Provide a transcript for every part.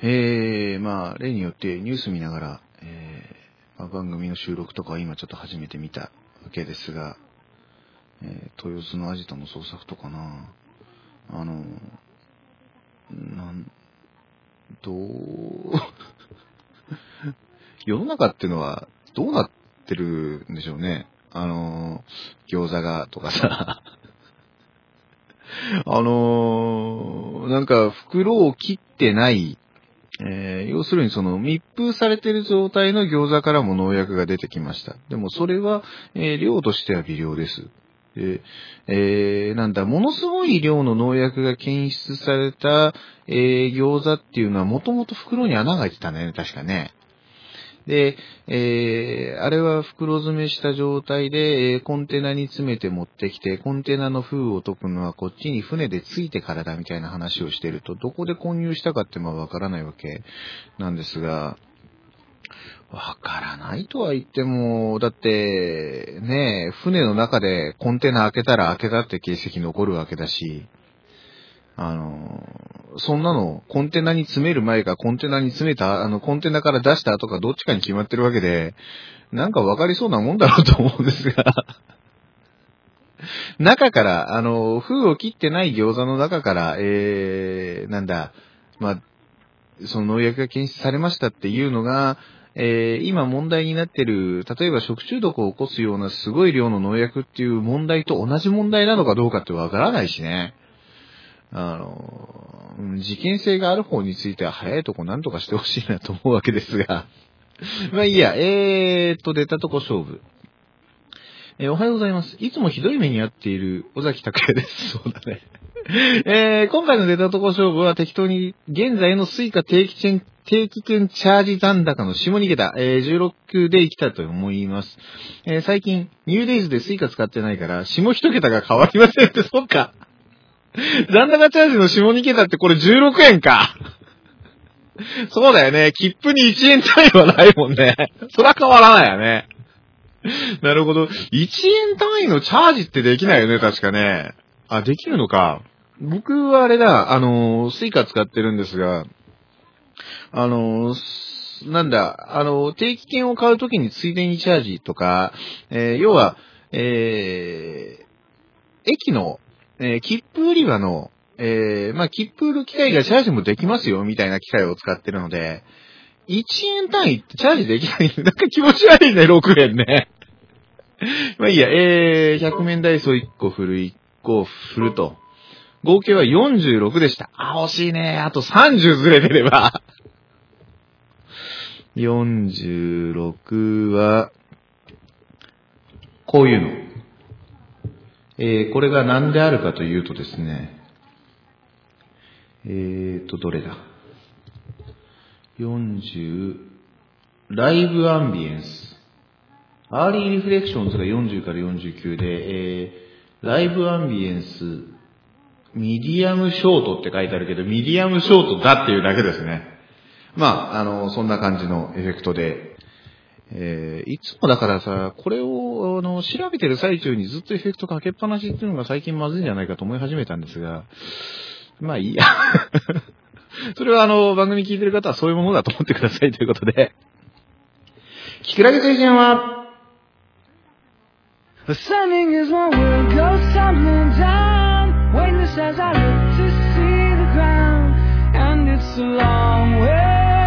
まあ、例によってニュース見ながら、番組の収録とかは今ちょっと初めて見たわけですが、豊洲のアジトの捜索とかな、世の中っていうのはどうなってるんでしょうね。餃子がとかさ、なんか袋を切ってない、要するにその密封されている状態の餃子からも農薬が出てきました。でもそれは、量としては微量です。で、ものすごい量の農薬が検出された、餃子っていうのはもともと袋に穴が開いてたね、確かね。で、あれは袋詰めした状態で、コンテナに詰めて持ってきて、コンテナの封を解くのはこっちに船で着いてからだみたいな話をしていると、どこで混入したかってわからないわけなんですが、わからないとは言っても、だって、ね、船の中でコンテナ開けたら開けたって形跡残るわけだし、そんなの、コンテナに詰める前か、コンテナに詰めた、コンテナから出した後か、どっちかに決まってるわけで、なんかわかりそうなもんだろうと思うんですが、中から、封を切ってない餃子の中から、その農薬が検出されましたっていうのが、今問題になってる、例えば食中毒を起こすようなすごい量の農薬っていう問題と同じ問題なのかどうかってわからないしね。事件性がある方については早いとこなんとかしてほしいなと思うわけですが。まあいいや、出たとこ勝負。おはようございます。いつもひどい目に遭っている尾崎拓也です。そうだね。今回の出たとこ勝負は適当に現在のスイカ定期券チャージ残高の下2桁、16でいきたいと思います。最近、ニューデイズでスイカ使ってないから、下1桁が変わりませんって、そっか。残高チャージの下2桁ってこれ16円か。そうだよね。切符に1円単位はないもんね。そら変わらないよね。なるほど。1円単位のチャージってできないよね、確かね。あ、できるのか。僕はあれだ、スイカ使ってるんですが、定期券を買うときについでにチャージとか、要は、駅の、切符売り場の、切符売る機械がチャージもできますよ、みたいな機械を使ってるので、1円単位ってチャージできない。なんか気持ち悪いね、6円ね。まあいいや、100面ダイソー1個振ると。合計は46でした。あ、惜しいね。あと30ずれてれば。46は、こういうの。これが何であるかというとですね、どれだ ?40、ライブアンビエンス。アーリーリフレクションズが40から49で、ライブアンビエンス、ミディアムショートって書いてあるけど、ミディアムショートだっていうだけですね。まあ、そんな感じのエフェクトで、いつもだからさ、これを調べてる最中にずっとエフェクトかけっぱなしっていうのが最近まずいんじゃないかと思い始めたんですが、まあいいや。それは番組聞いてる方はそういうものだと思ってくださいということで。キクラゲ推薦は、Sending is one word goes tumbling down. Witness as I look to see the ground, and it's a long way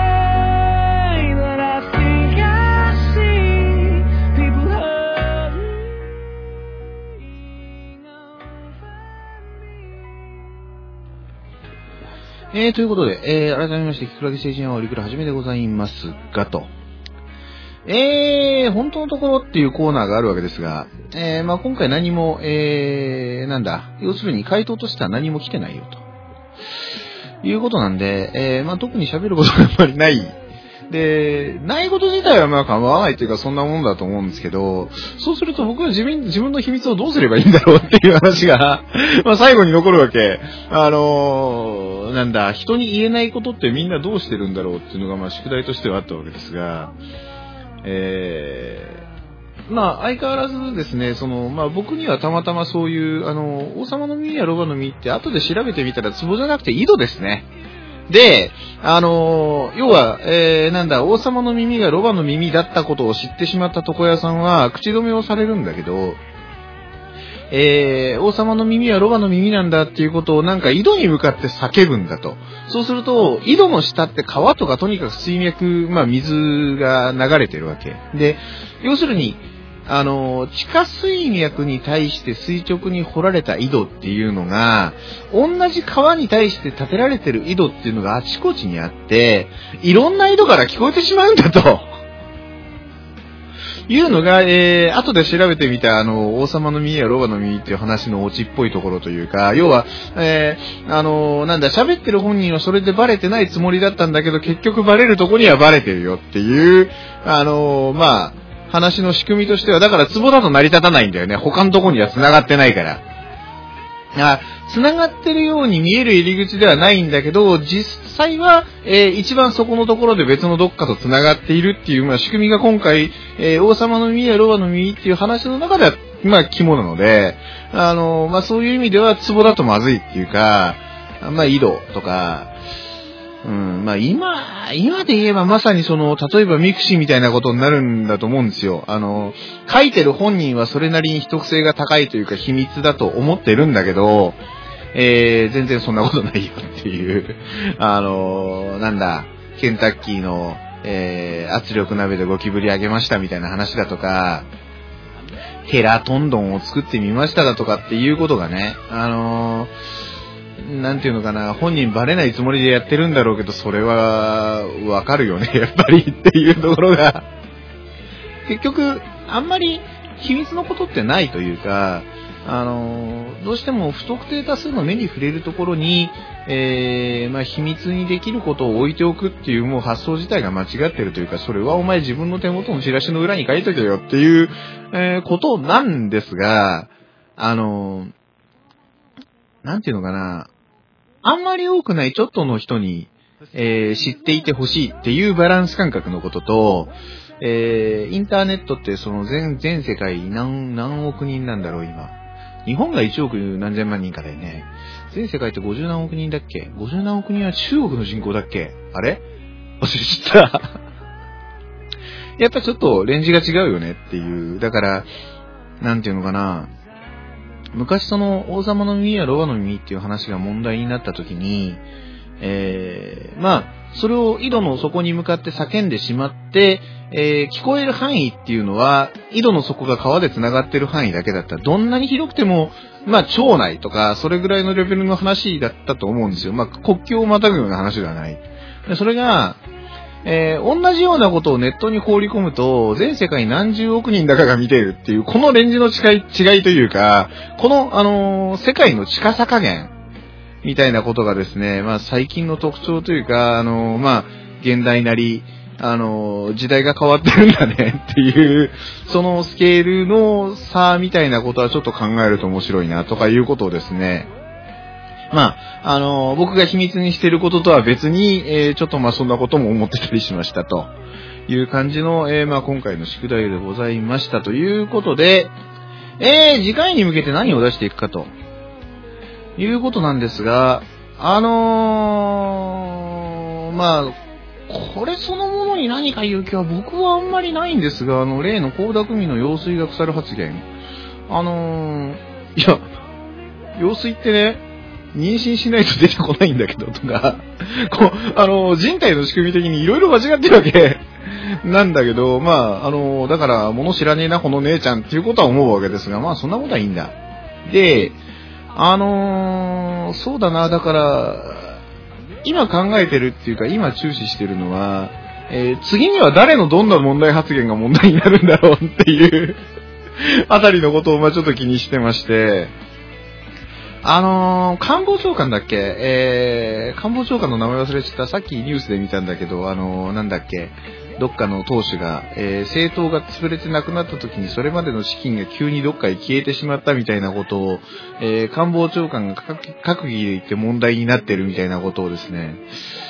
that I think I see people hurrying over me. ということで、改めまして、キクラゲ星人はオリクラはじめでございますがと。本当のところっていうコーナーがあるわけですが、今回何も、要するに回答としては何も来てないよということなんで、特に喋ることがあんまりない。で、ないこと自体は構わないというかそんなもんだと思うんですけど、そうすると僕は自分の秘密をどうすればいいんだろうっていう話が、最後に残るわけ。人に言えないことってみんなどうしてるんだろうっていうのが宿題としてはあったわけですが、相変わらずですね、僕にはたまたまそういう、王様の実やロバの実って後で調べてみたら壺じゃなくて井戸ですね。で、 要は、王様の耳がロバの耳だったことを知ってしまった床屋さんは口止めをされるんだけど、王様の耳はロバの耳なんだっていうことをなんか井戸に向かって叫ぶんだと。そうすると、井戸の下って川とかとにかく水脈、水が流れてるわけ。で、要するに、地下水脈に対して垂直に掘られた井戸っていうのが、同じ川に対して建てられてる井戸っていうのがあちこちにあって、いろんな井戸から聞こえてしまうんだと。いうのが、後で調べてみた、王様の耳やロバの耳っていう話のオチっぽいところというか、要は、喋ってる本人はそれでバレてないつもりだったんだけど、結局バレるとこにはバレてるよっていう、話の仕組みとしては、だから壺だと成り立たないんだよね。他のとこには繋がってないから。繋がってるように見える入り口ではないんだけど、実際は、一番そこのところで別のどっかと繋がっているっていう、仕組みが今回、王様の耳やロバの耳っていう話の中では、肝なので、そういう意味では壺だとまずいっていうか、井戸とか、今で言えばまさに例えばミクシーみたいなことになるんだと思うんですよ。書いてる本人はそれなりに秘匿性が高いというか秘密だと思ってるんだけど、全然そんなことないよっていう、ケンタッキーの、圧力鍋でゴキブリあげましたみたいな話だとか、ヘラトンドンを作ってみましただとかっていうことがね、本人バレないつもりでやってるんだろうけど、それはわかるよね、やっぱりっていうところが、結局、あんまり秘密のことってないというか、どうしても不特定多数の目に触れるところに、秘密にできることを置いておくっていうもう発想自体が間違ってるというか、それはお前自分の手元のチラシの裏に書いとけよっていう、ことなんですが、あんまり多くないちょっとの人に、知っていてほしいっていうバランス感覚のことと、インターネットって全世界何億人なんだろう今。日本が1億何千万人かだよね。全世界って50何億人だっけ？ 50 何億人は中国の人口だっけ？あれ？忘れちゃった。やっぱちょっとレンジが違うよねっていう。だから、昔王様の耳やロバの耳っていう話が問題になった時に、それを井戸の底に向かって叫んでしまって、聞こえる範囲っていうのは、井戸の底が川で繋がってる範囲だけだったら、どんなに広くても、町内とか、それぐらいのレベルの話だったと思うんですよ。国境をまたぐような話ではない。でそれが、同じようなことをネットに放り込むと、全世界何十億人だかが見ているっていう、このレンジの違いというか、この、世界の近さ加減、みたいなことがですね、最近の特徴というか、現代なり、時代が変わってるんだねっていう、そのスケールの差みたいなことはちょっと考えると面白いなとかいうことをですね、僕が秘密にしていることとは別に、ちょっとそんなことも思ってたりしましたという感じの、今回の宿題でございましたということで、次回に向けて何を出していくかということなんですが、これそのものに何か言う気は僕はあんまりないんですが、例の倖田來未の用水が腐る発言。用水ってね、妊娠しないと出てこないんだけどとか、人体の仕組み的にいろいろ間違ってるわけなんだけど、だから、物知らねえな、この姉ちゃんっていうことは思うわけですが、そんなことはいいんだ。で、そうだな、だから、今考えてるっていうか、今注視してるのは、次には誰のどんな問題発言が問題になるんだろうっていうあたりのことをちょっと気にしてまして、官房長官だっけ、官房長官の名前忘れちゃった。さっきニュースで見たんだけど、どっかの党首が、政党が潰れてなくなった時にそれまでの資金が急にどっかへ消えてしまったみたいなことを、官房長官が閣議で言って問題になってるみたいなことをですね、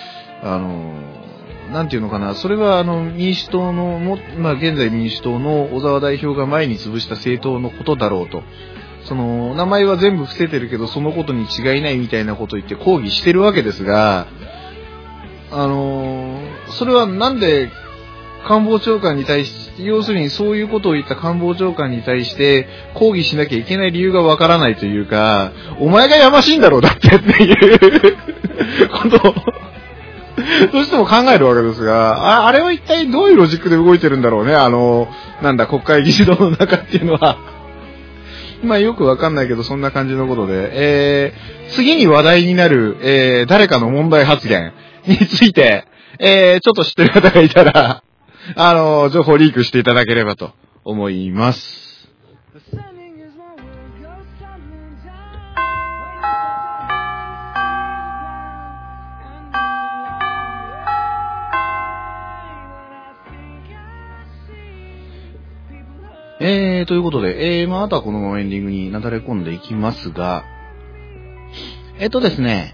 それは民主党の現在民主党の小沢代表が前に潰した政党のことだろうと。名前は全部伏せてるけど、そのことに違いないみたいなことを言って抗議してるわけですが、 それはなんで官房長官に対し、要するにそういうことを言った官房長官に対して抗議しなきゃいけない理由がわからないというか、お前がやましいんだろうだってっていうことをどうしても考えるわけですが、あれは一体どういうロジックで動いてるんだろうね、国会議事堂の中っていうのは。まあよくわかんないけど、そんな感じのことで、次に話題になる、誰かの問題発言について、ちょっと知ってる方がいたら、情報リークしていただければと思います。ということで、あとはこのままエンディングになだれ込んでいきますが、ですね、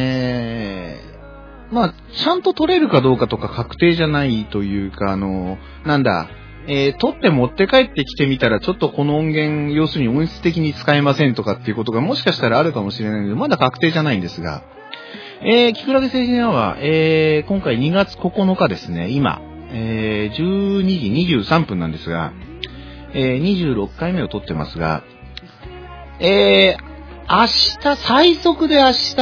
まあ、ちゃんと取れるかどうかとか確定じゃないというか、取って持って帰ってきてみたら、ちょっとこの音源、要するに音質的に使えませんとかっていうことがもしかしたらあるかもしれないので、まだ確定じゃないんですが、キクラゲ成人アワー、今回2月9日ですね、今、12時23分なんですが、26回目を撮ってますが、明日、最速で明日、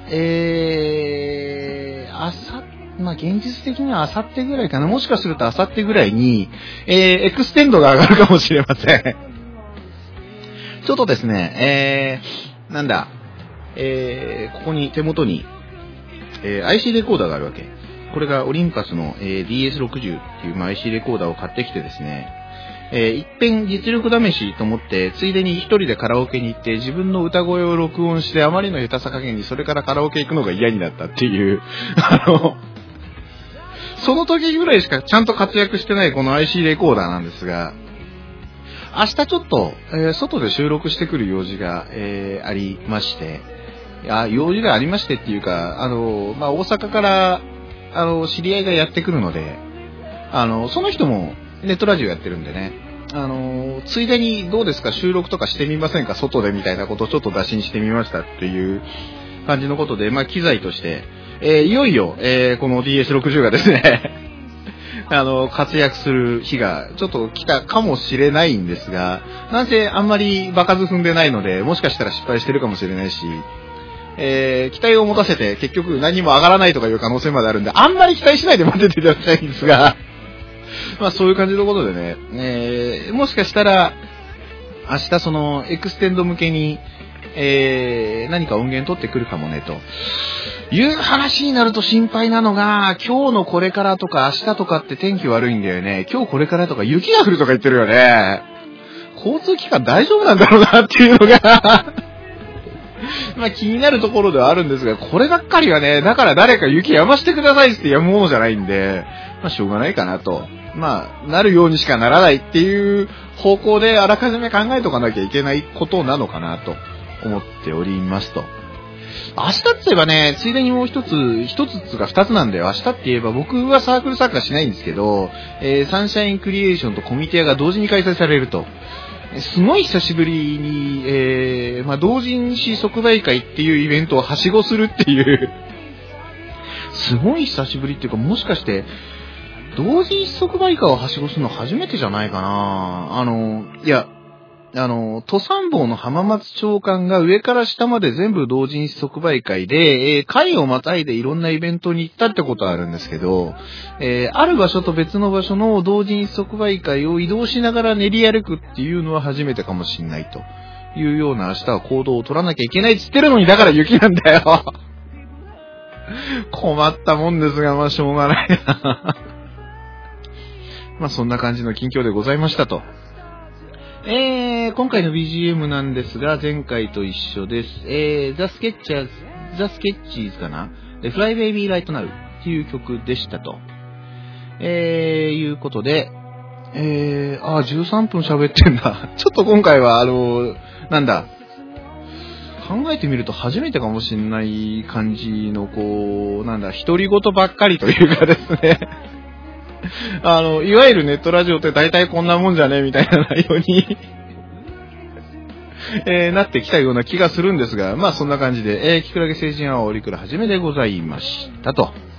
まあ、現実的には明後日ぐらいかな。もしかすると明後日ぐらいに、エクステンドが上がるかもしれません。ちょっとですね、ここに手元に、IC レコーダーがあるわけ。これがオリンパスの、DS60 っていう、まあ、IC レコーダーを買ってきてですね、一遍実力試しと思って、ついでに一人でカラオケに行って自分の歌声を録音して、あまりの下手さ加減にそれからカラオケ行くのが嫌になったっていう、その時ぐらいしかちゃんと活躍してないこの IC レコーダーなんですが、明日ちょっと、外で収録してくる用事が、ありまして、用事がありましてっていうか、まあ、大阪から、知り合いがやってくるので、その人もネットラジオやってるんでね、ついでにどうですか収録とかしてみませんか外でみたいなことをちょっと打診してみましたっていう感じのことで、まあ、機材として、いよいよ、この DS60 がですね、活躍する日がちょっと来たかもしれないんですが、なんせあんまり場数踏んでないので、もしかしたら失敗してるかもしれないし、期待を持たせて結局何も上がらないとかいう可能性まであるんで、あんまり期待しないで待ってていただきたいんですが、まあそういう感じのことでね、もしかしたら明日そのエクステンド向けに、何か音源取ってくるかもねという話になると心配なのが、今日のこれからとか明日とかって天気悪いんだよね。今日これからとか雪が降るとか言ってるよね。交通機関大丈夫なんだろうなっていうのがまあ気になるところではあるんですが、こればっかりはね、だから誰か雪やましてくださいってやむものじゃないんで、まあしょうがないかなと。まあ、なるようにしかならないっていう方向であらかじめ考えとかなきゃいけないことなのかなと思っておりますと。明日って言えばね、ついでにもう一つが二つなんだよ。明日って言えば僕はサークル参加しないんですけど、サンシャインクリエーションとコミティアが同時に開催されると。すごい久しぶりに、まあ、同人誌即売会っていうイベントをはしごするっていうすごい久しぶりっていうか、もしかして同人誌即売会をはしごするの初めてじゃないかな。都参謀の浜松長官が上から下まで全部同人誌即売会で、会をまたいでいろんなイベントに行ったってことはあるんですけど、ある場所と別の場所の同人誌即売会を移動しながら練り歩くっていうのは初めてかもしれないというような、明日は行動を取らなきゃいけないって言ってるのに、だから雪なんだよ。困ったもんですが、まあしょうがないな。まあそんな感じの近況でございましたと。今回の BGM なんですが、前回と一緒です。The Sketches かな？ Fly Baby Right Now っていう曲でしたと。いうことで、13分喋ってんだ。ちょっと今回は、考えてみると初めてかもしれない感じの、独り言ばっかりというかですね。いわゆるネットラジオって大体こんなもんじゃねみたいな内容になってきたような気がするんですが、まあそんな感じで、キクラゲ成人はオリクラはじめでございましたと。